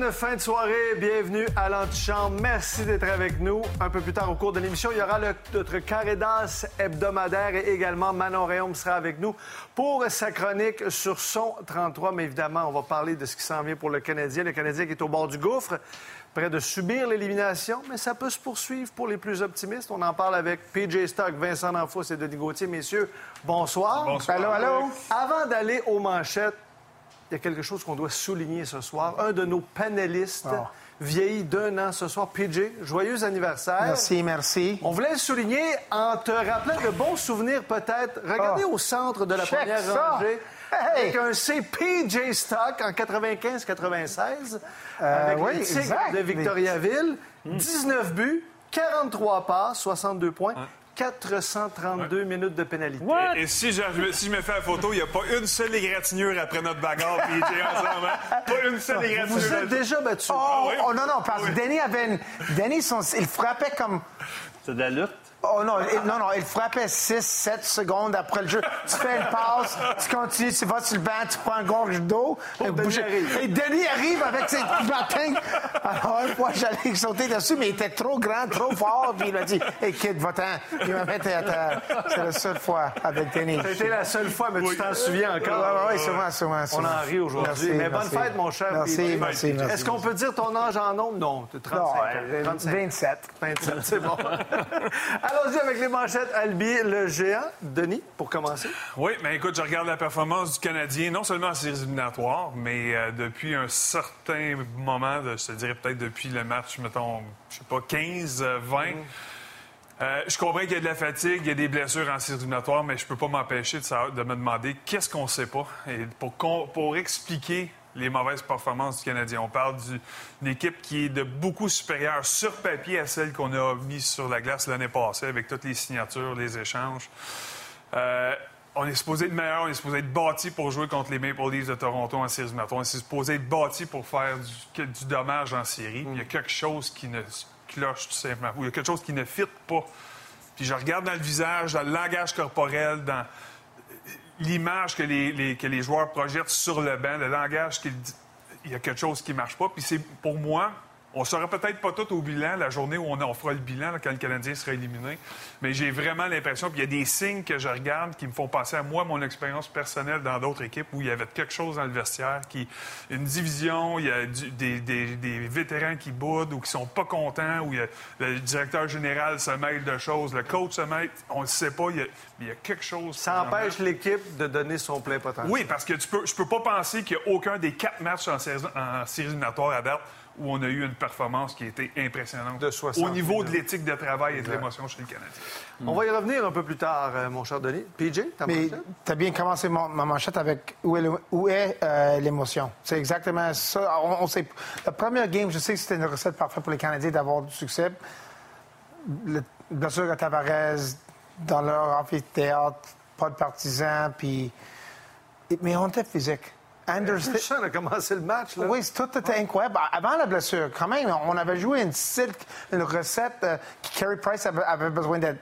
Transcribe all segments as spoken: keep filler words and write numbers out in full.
Bonne fin de soirée, bienvenue à l'Antichambre. Merci d'être avec nous. Un peu plus tard au cours de l'émission, il y aura le, notre carré d'as hebdomadaire et également Manon Réaume sera avec nous pour sa chronique sur son trente-trois. Mais évidemment, on va parler de ce qui s'en vient pour le Canadien. Le Canadien qui est au bord du gouffre, près de subir l'élimination, mais ça peut se poursuivre pour les plus optimistes. On en parle avec P J Stock, Vincent D'Anfos et Denis Gauthier. Messieurs, bonsoir. Bonsoir. Allô, allô. Avant d'aller aux manchettes, il y a quelque chose qu'on doit souligner ce soir. Un de nos panélistes oh. vieillit d'un an ce soir. P J, joyeux anniversaire. Merci, merci. On voulait le souligner en te rappelant de bons souvenirs peut-être. Regardez oh. au centre de la Check première ça. rangée. Hey. Avec un C P J Stock en quatre-vingt-quinze quatre-vingt-seize. Euh, avec oui, les Tigres exact. de Victoriaville. Mm. dix-neuf buts, quarante-trois passes, soixante-deux points. Hein? quatre cent trente-deux ouais. minutes de pénalité. Et, et si, je, si je me fais la photo, il n'y a pas une seule égratignure après notre bagarre, P J, ensemble. Hein? Pas une seule égratignure. Vous êtes déjà battu. Oh, ah, oui? oh non, non, parce que oui. Denis avait une... Denis, son... il frappait comme... C'est de la lutte? Oh non, il, non, non, il frappait six sept secondes après le jeu. Tu fais une passe, tu continues, tu vas sur le banc, tu prends un gorge d'eau. Et Denis arrive. Et Denis arrive avec ses patins. Alors, une fois, j'allais sauter dessus, mais il était trop grand, trop fort. Puis il m'a dit, hey, kid, va-t'en. Il m'a fait à ta... C'est la seule fois avec Denis. C'était la seule fois, mais oui. tu t'en souviens encore. Oui, oui, souvent, souvent, souvent. On en rit aujourd'hui. Mais bonne merci. fête, mon cher. Merci, merci, merci. Est-ce qu'on peut dire ton âge en nombre? Non, tu es trente-cinq. trente-cinq. vingt-sept. vingt-sept, c'est bon. Allons-y avec les manchettes. Albi, le géant. Denis, pour commencer. Oui, mais écoute, je regarde la performance du Canadien, non seulement en séries éliminatoires, mais euh, depuis un certain moment, de, je te dirais peut-être depuis le match, mettons, je sais pas, quinze, vingt. Mm. Euh, je comprends qu'il y a de la fatigue, il y a des blessures en séries éliminatoires, mais je peux pas m'empêcher de, savoir, de me demander qu'est-ce qu'on sait pas. Et pour, pour expliquer les mauvaises performances du Canadien. On parle d'une équipe qui est de beaucoup supérieure sur papier à celle qu'on a mise sur la glace l'année passée avec toutes les signatures, les échanges. Euh, on est supposé être meilleur, on est supposé être bâti pour jouer contre les Maple Leafs de Toronto en séries éliminatoires. On est supposé être bâti pour faire du, du dommage en série. Mm. Il y a quelque chose qui ne cloche tout simplement. Ou il y a quelque chose qui ne fit pas. Puis je regarde dans le visage, dans le langage corporel, dans l'image que les, les, que les joueurs projettent sur le banc, le langage qu'il dit, il y a quelque chose qui ne marche pas. Puis c'est, pour moi, on ne sera peut-être pas tout au bilan, la journée où on, on fera le bilan, là, quand le Canadien sera éliminé. Mais j'ai vraiment l'impression qu'il y a des signes que je regarde qui me font penser à moi, mon expérience personnelle dans d'autres équipes où il y avait quelque chose dans le vestiaire, qui, une division, il y a du, des, des, des vétérans qui boudent ou qui sont pas contents, où il y a, le directeur général se mêle de choses, le coach se mêle, on ne le sait pas, il y a, il y a quelque chose. Ça empêche l'équipe de donner son plein potentiel. Oui, parce que tu peux, je peux pas penser qu'il n'y a aucun des quatre matchs en séries en série éliminatoire à date où on a eu une performance qui a été impressionnante de soixante, au niveau de l'éthique de travail et de l'émotion chez le Canadien. Mm. On va y revenir un peu plus tard, euh, mon cher Denis. P J, ta Mais manchette? Tu as bien commencé mon, ma manchette avec où est, le, où est euh, l'émotion. C'est exactement ça. On, on sait, la première game, je sais que c'était une recette parfaite pour les Canadiens d'avoir du succès. Le blessure à Tavares dans leur amphithéâtre, pas de partisans, puis... Mais on était physique. Anderson a commencé le match. Là. Oui, tout était incroyable. Avant la blessure, quand même, on avait joué une, une recette euh, que Carey Price avait, avait besoin d'être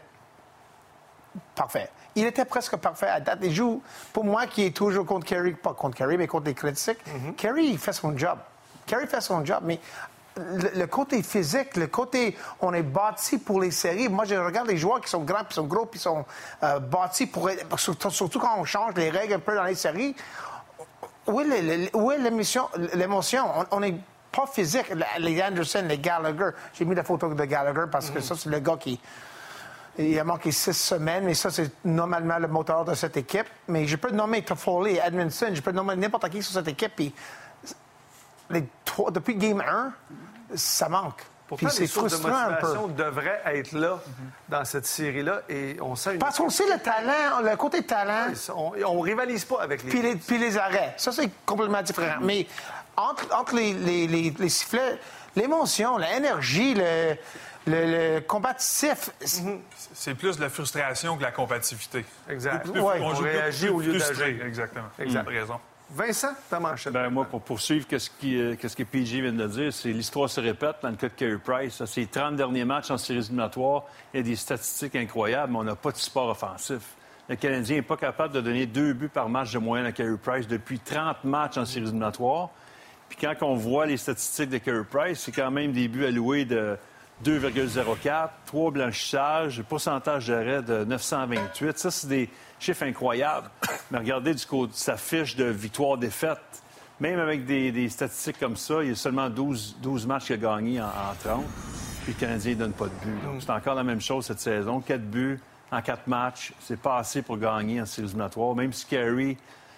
parfait. Il était presque parfait à date. Il joue, pour moi, qui est toujours contre Carey, pas contre Carey, mais contre les critiques. Mm-hmm. Carey, il fait son job. Carey fait son job, mais le, le côté physique, le côté, on est bâti pour les séries. Moi, je regarde les joueurs qui sont grands, puis sont gros, puis sont euh, bâtis pour... Surtout, surtout quand on change les règles un peu dans les séries. Où est, où est l'émotion? l'émotion? On n'est pas physique. Les Anderson, les Gallagher. J'ai mis la photo de Gallagher parce que mm-hmm. ça, c'est le gars qui... Il a manqué six semaines, mais ça, c'est normalement le moteur de cette équipe. Mais je peux nommer Toffoli, Edmondson, je peux nommer n'importe qui sur cette équipe. Puis les trois, depuis Game un, ça manque. Pourtant, puis les c'est sources frustrant de motivation un peu. devraient être là mm-hmm. dans cette série-là. Et on sent une... Parce qu'on sait le talent, le côté talent. Oui, on ne rivalise pas avec les... Puis les, puis les arrêts. Ça, c'est complètement différent. Mm-hmm. Mais entre, entre les, les, les, les sifflets, l'émotion, l'énergie, le, le, le combatif... Mm-hmm. C'est plus de la frustration que de la combativité. Exact. Plus, ouais, on, on joue réagit plus, au lieu frustré. d'agir. Exactement. Exact. Tu as raison. Vincent, ta manchette. Ben, moi, pour poursuivre, qu'est-ce, qui, euh, qu'est-ce que P J vient de dire, c'est l'histoire se répète dans le cas de Carey Price. Ces trente derniers matchs en séries éliminatoires, il y a des statistiques incroyables, mais on n'a pas de support offensif. Le Canadien n'est pas capable de donner deux buts par match de moyenne à Carey Price depuis trente matchs en séries éliminatoires. Puis quand on voit les statistiques de Carey Price, c'est quand même des buts alloués de deux virgule zéro quatre, trois blanchissages, pourcentage d'arrêt de neuf cent vingt-huit. Ça, c'est des chiffres incroyables. Mais regardez du côté de sa fiche de victoire-défaite. Même avec des, des statistiques comme ça, il y a seulement douze, douze matchs qu'il a gagnés en, en trente. Puis le Canadien ne donne pas de but. Donc, c'est encore la même chose cette saison. Quatre buts en quatre matchs. C'est pas assez pour gagner en séries éliminatoires. Même si Carey,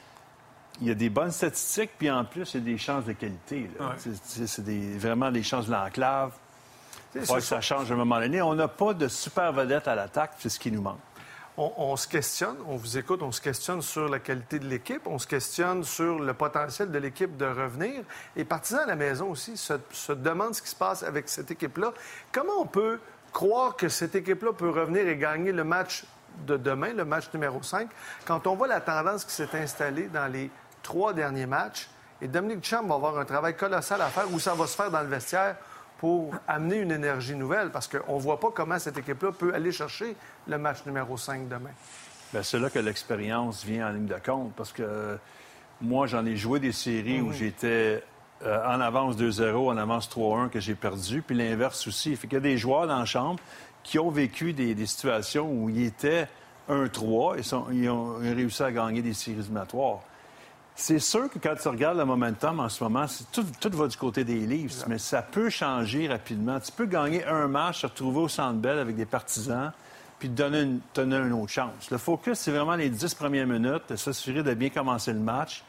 il y a des bonnes statistiques, puis en plus, il y a des chances de qualité. Là. Ouais. C'est, c'est des, vraiment des chances de l'enclave. Il faut que ça change à un moment donné. On n'a pas de super vedette à l'attaque, c'est ce qui nous manque. On, on se questionne, on vous écoute, on se questionne sur la qualité de l'équipe, on se questionne sur le potentiel de l'équipe de revenir. Et partisans à la maison aussi se, se demandent ce qui se passe avec cette équipe-là. Comment on peut croire que cette équipe-là peut revenir et gagner le match de demain, le match numéro cinq, quand on voit la tendance qui s'est installée dans les trois derniers matchs? Et Dominique Ducharme va avoir un travail colossal à faire où ça va se faire dans le vestiaire pour amener une énergie nouvelle, parce qu'on ne voit pas comment cette équipe-là peut aller chercher le match numéro cinq demain. Bien, c'est là que l'expérience vient en ligne de compte, parce que euh, moi, j'en ai joué des séries mmh. où j'étais euh, en avance deux zéro, en avance trois un, que j'ai perdu, puis l'inverse aussi. Fait qu'il y a des joueurs dans la chambre qui ont vécu des, des situations où ils étaient un trois et sont, ils ont réussi à gagner des séries éliminatoires. C'est sûr que quand tu regardes le momentum en ce moment, c'est tout, tout va du côté des Leafs, mais ça peut changer rapidement. Tu peux gagner un match, te retrouver au Centre Bell avec des partisans, puis te donner une, te donner une autre chance. Le focus, c'est vraiment les dix premières minutes, de s'assurer de bien commencer le match.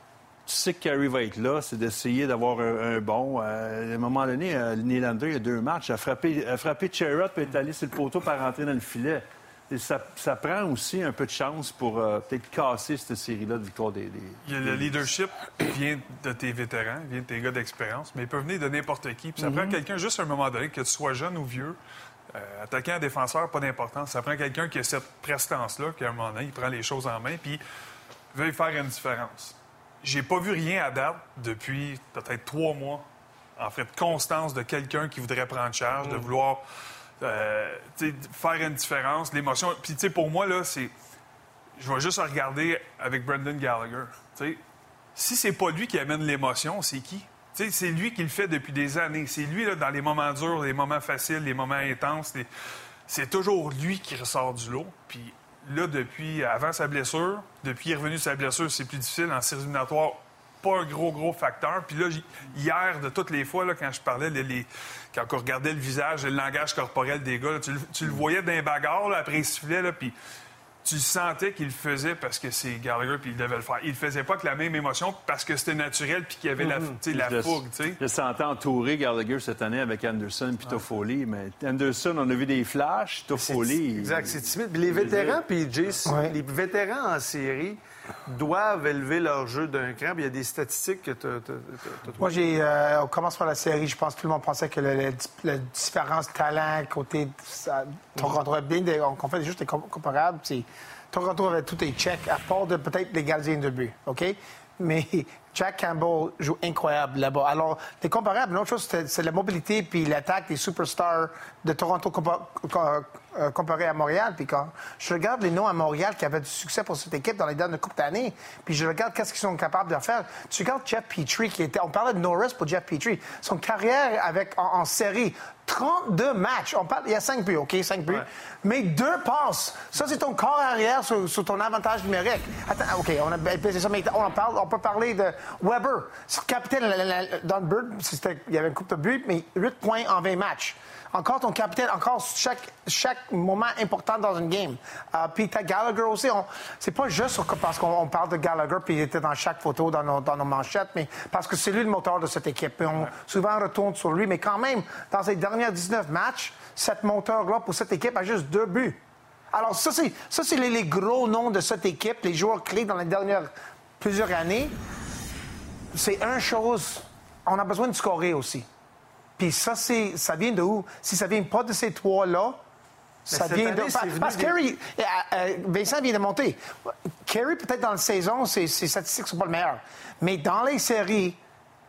Tu sais que Carey va être là, c'est d'essayer d'avoir un, un bon... Euh, à un moment donné, euh, Nylander, il y a deux matchs, a frappé, a frappé Chariot, puis est allé sur le poteau pour rentrer dans le filet. Et ça, ça prend aussi un peu de chance pour euh, peut-être casser cette série-là de victoire des, des... Il y a le leadership vient de tes vétérans, vient de tes gars d'expérience, mais il peut venir de n'importe qui. Puis ça mm-hmm. prend quelqu'un, juste à un moment donné, que tu sois jeune ou vieux, euh, attaquant, défenseur, pas d'importance. Ça prend quelqu'un qui a cette prestance-là, qui à un moment donné, il prend les choses en main, puis veut faire une différence. J'ai pas vu rien à date depuis peut-être trois mois, en fait, de constance de quelqu'un qui voudrait prendre charge, mm. de vouloir... Euh, faire une différence, l'émotion. Puis, tu sais, pour moi, là, c'est... Je vais juste regarder avec Brendan Gallagher. T'sais, si c'est pas lui qui amène l'émotion, c'est qui? T'sais, c'est lui qui le fait depuis des années. C'est lui, là, dans les moments durs, les moments faciles, les moments intenses. Les... C'est toujours lui qui ressort du lot. Puis là, depuis... Avant sa blessure, depuis qu'il est revenu de sa blessure, c'est plus difficile. En séries éliminatoires, pas un gros, gros facteur. Puis là, hier, de toutes les fois, là, quand je parlais, les, les... quand on regardait le visage et le langage corporel des gars, là, tu, le, tu le voyais d'un bagarre, là, après il sifflait, là, puis tu sentais qu'il le faisait parce que c'est Gallagher, puis il devait le faire. Il le faisait pas avec la même émotion parce que c'était naturel, puis qu'il y avait mm-hmm. la, la fougue, tu sais. Je sentais entouré Gallagher cette année avec Anderson puis Toffoli, mais Anderson, on a vu des flashs, Toffoli... Exact, c'est timide. Puis les vétérans, puis Jace, ouais. les vétérans en série... doivent élever leur jeu d'un cran. Puis il y a des statistiques que tu as... Moi, j'ai... Euh, on commence par la série. Je pense que tout le monde pensait que la différence de talent côté... Ça, Toronto avait bien... On fait juste des comparables. Toronto avait tous les checks, à part de peut-être les gardiens de but. OK? Mais Jack Campbell joue incroyable là-bas. Alors, les comparables, l'autre chose, c'est, c'est la mobilité puis l'attaque des superstars de Toronto compa- comparé à Montréal. Puis quand je regarde les noms à Montréal qui avaient du succès pour cette équipe dans les dernières coupes d'années, puis je regarde qu'est-ce qu'ils sont capables de faire. Tu regardes Jeff Petrie, qui était... On parlait de Norris pour Jeff Petrie. Son carrière avec, en, en série, trente-deux matchs. On parle, il y a cinq buts, OK? cinq buts. Ouais. Mais deux passes. Ça, c'est ton corps arrière sur, sur ton avantage numérique. Attends, OK, on a baissé ça, mais on en parle. On peut parler de Weber. C'est capitaine dans le Bird. Il y avait une coupe de buts, mais huit points en vingt matchs. Encore ton capitaine, encore chaque, chaque moment important dans une game. Uh, puis t'as Gallagher aussi. On, c'est pas juste parce qu'on on parle de Gallagher puis il était dans chaque photo dans nos, dans nos manchettes, mais parce que c'est lui le moteur de cette équipe. Puis on ouais. souvent retourne sur lui, mais quand même, dans ces derniers dix-neuf matchs, cette moteur-là pour cette équipe a juste deux buts. Alors ça, c'est, ça, c'est les, les gros noms de cette équipe, les joueurs clés dans les dernières plusieurs années. C'est une chose, on a besoin de scorer aussi. Puis ça, c'est, ça vient de où? Si ça vient pas de ces trois-là, ça vient année, de... Parce que Carey... Euh, euh, Vincent vient de monter. Carey, peut-être dans la saison, ses, ses statistiques ne sont pas les meilleures. Mais dans les séries,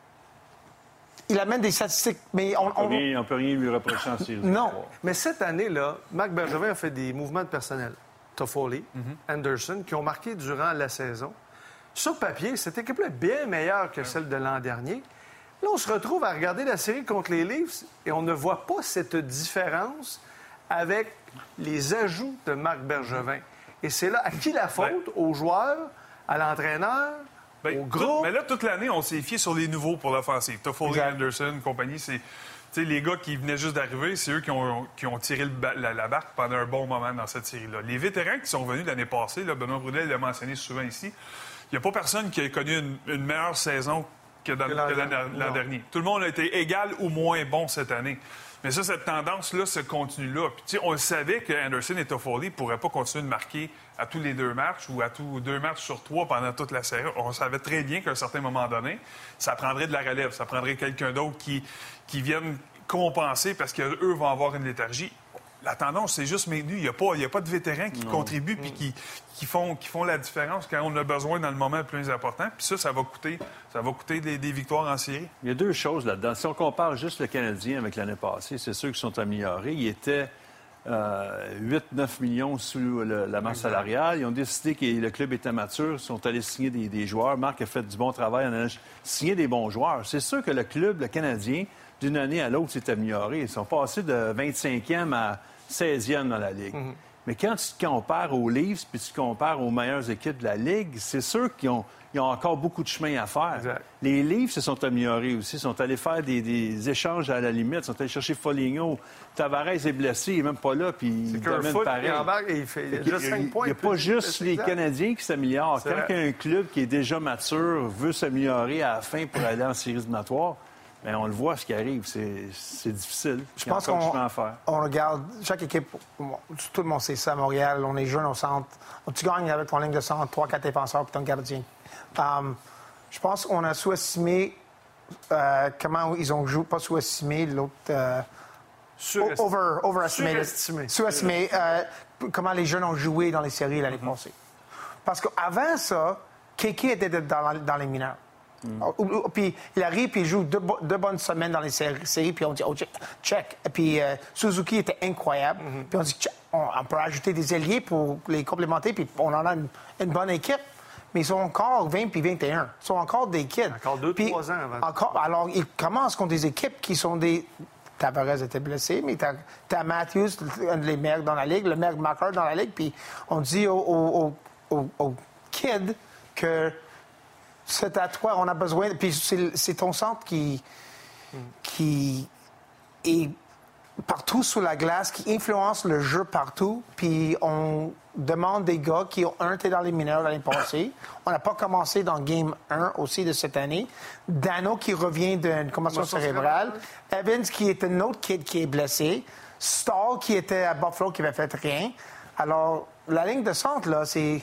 il amène des statistiques... Mais on on ne peut rien lui reprocher en série. Non. Mais cette année-là, Marc Bergevin a fait des mouvements de personnel. Toffoli, mm-hmm. Anderson, qui ont marqué durant la saison. Sur papier, cette équipe-là est bien meilleure que celle de l'an dernier. Là, on se retrouve à regarder la série contre les Leafs et on ne voit pas cette différence avec les ajouts de Marc Bergevin. Et c'est là, à qui la faute? Ouais. Aux joueurs, à l'entraîneur, Ben, au tout- groupe? mais là, toute l'année, on s'est fié sur les nouveaux pour l'offensive. Toffoli, Exact. Anderson, compagnie, c'est... Tu sais, les gars qui venaient juste d'arriver, c'est eux qui ont, qui ont tiré le ba- la, la barque pendant un bon moment dans cette série-là. Les vétérans qui sont venus l'année passée, là, Benoît Brunet l'a mentionné souvent ici, il n'y a pas personne qui a connu une, une meilleure saison que, dans, Que l'an que l'an- dernier. l'an Non. dernier. Tout le monde a été égal ou moins bon cette année. Mais ça, cette tendance-là se continue là. Puis, tu sais, on le savait que Anderson et Toffoli ne pourraient pas continuer de marquer à tous les deux matchs ou à tous deux matchs sur trois pendant toute la série. On savait très bien qu'à un certain moment donné, ça prendrait de la relève. Ça prendrait quelqu'un d'autre qui, qui vienne compenser parce qu'eux vont avoir une léthargie. La tendance, c'est juste maintenu. Il n'y a, pas- il y a pas de vétérans qui contribuent puis qui, qui, font, qui font la différence quand on a besoin dans le moment le plus important. Puis ça, ça va coûter, ça va coûter des, des victoires en série. Il y a deux choses là-dedans. Si on compare juste le Canadien avec l'année passée, c'est ceux qui sont améliorés. Ils étaient euh, huit neuf millions sous le- la masse salariale. Ils ont décidé que le club était mature. Ils sont allés signer des, des joueurs. Marc a fait du bon travail en allant signer des bons joueurs. C'est sûr que le club, le Canadien, d'une année à l'autre, s'est amélioré. Ils sont passés de vingt-cinquième à seizième dans la Ligue. Mhm. Mais quand tu te compares aux Leafs puis tu te compares aux meilleures équipes de la Ligue, c'est sûr qu'ils ont, ils ont encore beaucoup de chemin à faire. Exact. Les Leafs se sont améliorés aussi. Ils sont allés faire des, des échanges à la limite. Ils sont allés chercher Foligno. Tavares est blessé. Il n'est même pas là. Puis il domine Kerfoot, pareil. il embarque et il fait il a Il juste cinq points. n'y a pas juste les Exact. Canadiens qui s'améliorent. C'est Quand vrai. un club qui est déjà mature veut s'améliorer à la fin pour aller en séries éliminatoires, bien, on le voit ce qui arrive. C'est, c'est difficile. Je Il y a pense encore du qu'on chemin à faire. on regarde chaque équipe. Bon, tout le monde sait ça à Montréal. On est jeune au centre. Tu gagnes avec ton ligne de centre, trois, quatre défenseurs puis ton gardien. Um, je pense qu'on a sous-estimé euh, comment ils ont joué, pas sous-estimé, l'autre. Euh, Surestimé. over, overestimé. Surestimé. Sous-estimé. euh, comment les jeunes ont joué dans les séries l'année passée. Parce qu'avant ça, Kéké était de- dans, la- dans les mineurs. Ou- ou- Puis il arrive, puis il joue deux, bo- deux bonnes semaines dans les séries, séries, puis on dit, oh, check. check. Et puis euh, Suzuki était incroyable. Puis on dit, check, on, on peut ajouter des ailiers pour les complémenter, puis on en a une, une bonne équipe. Mais ils sont encore vingt puis vingt et un. Ils sont encore des kids. Encore deux, Puis trois ans avant. Encore, alors, ils commencent contre des équipes qui sont des. Tavares était blessé, mais t'as, t'as Matthews, un des meilleurs dans la Ligue, le meilleur marqueur dans la Ligue, puis on dit aux, aux, aux, aux kids que c'est à toi, on a besoin. Puis c'est, c'est ton centre qui, qui est partout sous la glace, qui influence le jeu partout. Puis on demande des gars qui ont un été dans les mineurs l'année passée. On n'a pas commencé dans Game un aussi de cette année. Dano qui revient d'une commotion Commotion cérébrale. cérébrale. Evans qui est un autre kid qui est blessé. Stahl qui était à Buffalo qui n'avait fait rien. Alors, la ligne de centre, là, c'est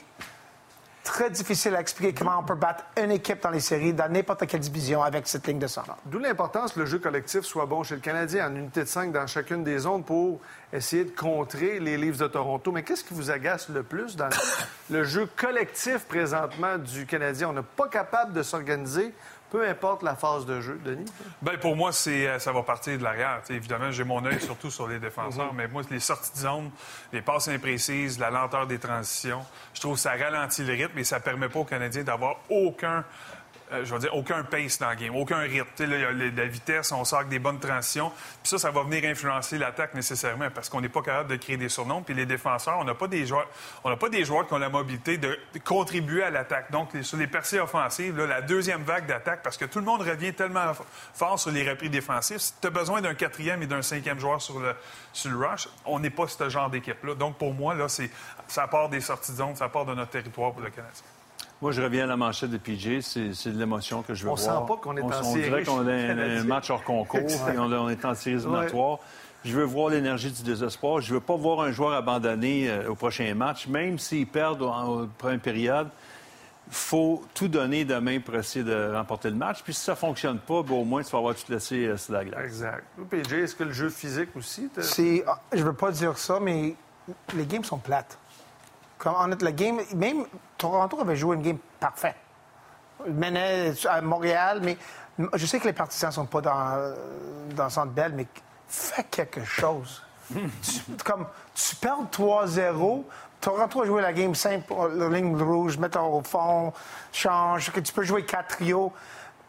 très difficile à expliquer comment on peut battre une équipe dans les séries, dans n'importe quelle division avec cette ligne de centre. D'où l'importance que le jeu collectif soit bon chez le Canadien, en unité de cinq dans chacune des zones pour essayer de contrer les Leafs de Toronto. Mais qu'est-ce qui vous agace le plus dans le jeu collectif présentement du Canadien? On n'est pas capable de s'organiser, peu importe la phase de jeu. Denis? Bien, pour moi, c'est, euh, ça va partir de l'arrière. Tu sais, évidemment, j'ai mon œil surtout sur les défenseurs, mais moi, les sorties de zone, les passes imprécises, la lenteur des transitions, je trouve que ça ralentit le rythme et ça permet pas aux Canadiens d'avoir aucun, euh, je veux dire, aucun pace dans le game, aucun rythme. Tu sais, là, il y a les- la vitesse, on sort avec des bonnes transitions. Puis ça, ça va venir influencer l'attaque nécessairement parce qu'on n'est pas capable de créer des surnoms. Puis les défenseurs, on n'a pas des joueurs, on n'a pas des joueurs qui ont la mobilité de de contribuer à l'attaque. Donc, les- sur les percées offensives, là, la deuxième vague d'attaque, parce que tout le monde revient tellement f- fort sur les repris défensifs, si tu as besoin d'un quatrième et d'un cinquième joueur sur le, sur le rush, on n'est pas ce genre d'équipe-là. Donc, pour moi, là, c'est, ça part des sorties de zone, ça part de notre territoire pour le Canadien. Moi, je reviens à la manchette de P J. C'est, c'est de l'émotion que je veux On voir. sent pas qu'on est on, en on série dirait qu'on a un, canadienne. un match hors concours et on, on est en séries éliminatoires. Je veux voir l'énergie du désespoir. Je veux pas voir un joueur abandonné euh, au prochain match, même s'ils perdent en, en première période. Il faut tout donner demain pour essayer de remporter le match. Puis si ça ne fonctionne pas, ben, au moins, tu vas avoir tout laissé euh, sur la glace. Exact. P J, est-ce que le jeu physique aussi? t'as- C'est, ah, je veux pas dire ça, mais les games sont plates. Comme honnête, le game, même Toronto avait joué une game parfaite. Il menait à Montréal, mais je sais que les partisans sont pas dans, dans le Centre Bell, mais fais quelque chose. tu, comme, tu perds trois zéro, Toronto a joué la game simple, la ligne rouge, mettre au fond, change, que tu peux jouer quatre trios.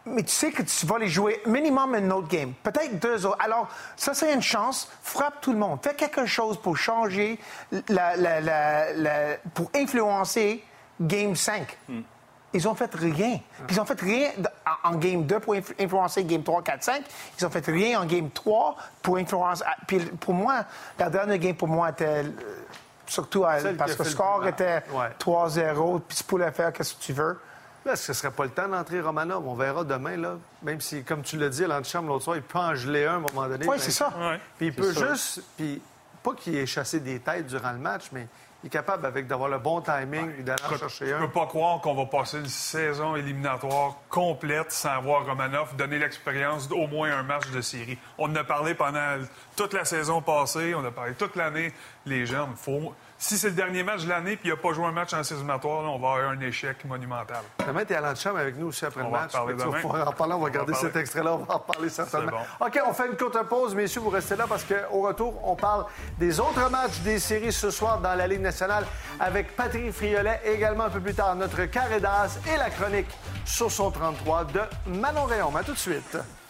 mais tu sais que tu vas les jouer minimum une autre game, peut-être deux autres. Alors, ça, c'est une chance. Frappe tout le monde. Fais quelque chose pour changer, la, la, la, la, pour influencer Game cinq. Mm. Ils ont fait rien. Puis ils ont fait rien en, en Game deux pour influ- influencer Game trois, quatre, cinq. Ils ont fait rien en Game trois pour influencer... Puis pour moi, la dernière game pour moi était... Surtout parce que le score le était ouais. trois zéro, puis tu pouvais faire ce que tu veux. Là, ce ne serait pas le temps d'entrer Romanov. On verra demain, là. Même si, comme tu l'as dit à l'antichambre l'autre soir, il peut en geler un à un moment donné. Oui, c'est ça. Ouais. Puis il peut ça. juste... Puis pas qu'il ait chassé des têtes durant le match, mais il est capable, avec d'avoir le bon timing, ouais. d'aller en chercher un. Je ne peux pas croire qu'on va passer une saison éliminatoire complète sans voir Romanov donner l'expérience d'au moins un match de série. On en a parlé pendant toute la saison passée, on a parlé toute l'année. Les gens, faut... Si c'est le dernier match de l'année puis il n'a pas joué un match en séries éliminatoires, là, on va avoir un échec monumental. Demain, tu es à l'antichambre avec nous aussi après on le match. On va en parler demain. En parlant, on va regarder cet extrait-là, on va en parler certainement. Bon. OK, on fait une courte pause, messieurs, vous restez là parce qu'au retour, on parle des autres matchs des séries ce soir dans la Ligue nationale avec Patrick Friolet et également un peu plus tard notre carré d'as et la chronique sur son trente-trois de Manon Rhéaume. À tout de suite.